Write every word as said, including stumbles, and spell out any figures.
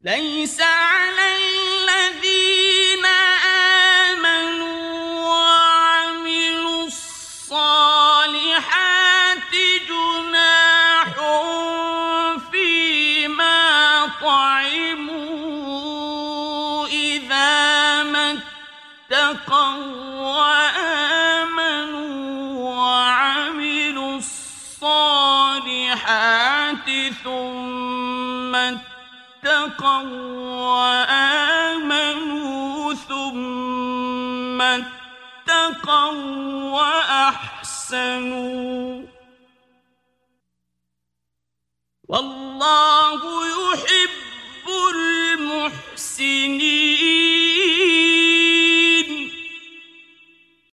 ليس على الذين آمنوا وعملوا الصالحات جناح فيما طعموا إذا ما اتقوا وآمنوا وعملوا الصالحات ثم اتقوا وآمنوا ثم اتقوا وأحسنوا والله يحب المحسنين.